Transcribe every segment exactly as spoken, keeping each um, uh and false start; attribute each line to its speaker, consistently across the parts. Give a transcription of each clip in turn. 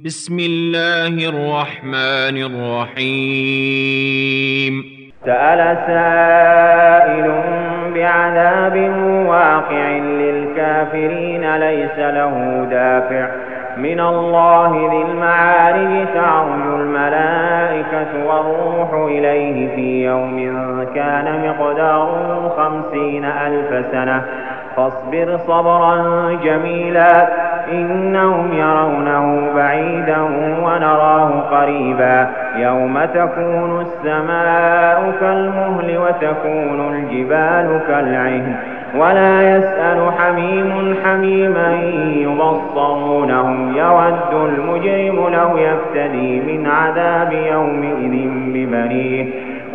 Speaker 1: بسم الله الرحمن الرحيم.
Speaker 2: سأل سائل بعذاب واقع للكافرين ليس له دافع من الله ذي المعارج تعرج الملائكة والروح إليه في يوم كان مقداره خمسين ألف سنة فاصبر صبرا جميلا إنهم يرونه بعيدا ونراه قريبا يوم تكون السماء كالمهل وتكون الجبال كالعهن ولا يسأل حميم حميما يبصرونهم يود المجرم لو يفتدي من عذاب يومئذ ببنيه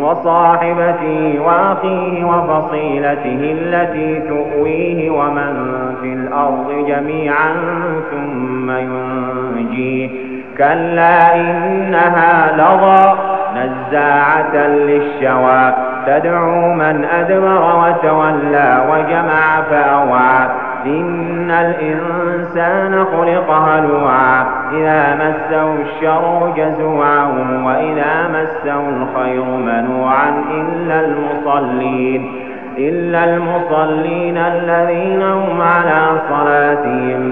Speaker 2: وصاحبته وأخيه وفصيلته التي تؤويه ومن في الأرض جميعا ثم ينجيه كلا إنها لظى نزاعة للشوى تدعو من أدبر وتولى وجمع فأوعى إن الإنسان خلق هلوعا إذا مسه الشر جزوعا وإذا مسه الخير منوعا إلا المصلين إلا المصلين الذين هم على صلاتهم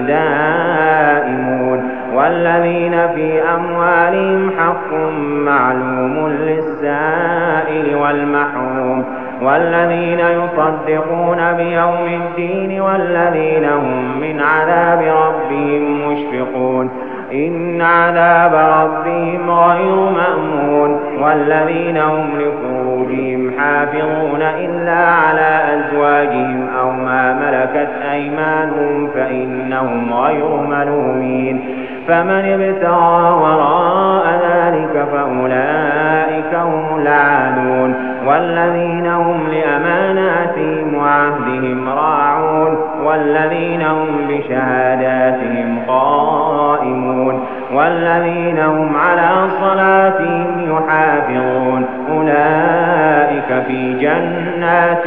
Speaker 2: دائمون والذين في أموالهم حق معلوم للسائل والمحروم والذين يصدقون بيوم الدين والذين هم من عذاب ربهم مشفقون إن عذاب ربهم غير مأمون والذين هم لفروجهم حافظون إلا على أزواجهم أو ما ملكت أيمانهم فإنهم غير ملومين فمن ابتغى وراء ذلك فأولئك هم العادون والذين هم لأماناتهم وعهدهم راعون والذين هم بشهاداتهم قائمون والذين هم على صلاتهم يحافظون أولئك في جنات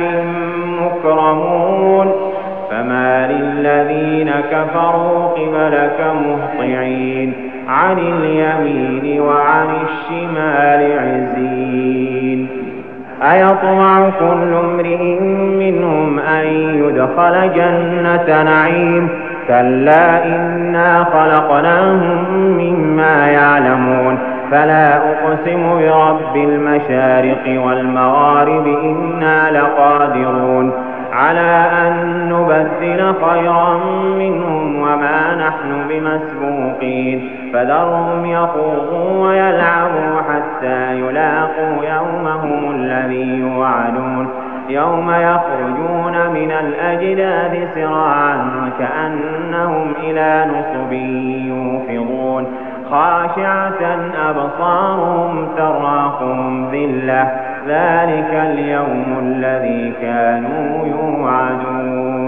Speaker 2: مكرمون فما للذين كفروا قبلك مهطعين عن اليمين وعن الشمال عزين أيطمع كل امرئ منهم أن يدخل جنة نعيم كلا إنا خلقناهم مما يعلمون فلا أقسم برب المشارق والمغارب إنا لقادرون على أن نبدل خيرا منهم وما نحن بمسبوقين فذرهم يخوضوا ويلعبوا حتى يلاقوا يومهم الذي يوعدون يوم يخرجون من الأجداث سراعا كأنهم إلى نصب يوفضون خاشعة أبصارهم تراقهم ذلة ذلك اليوم الذي كانوا يوعدون.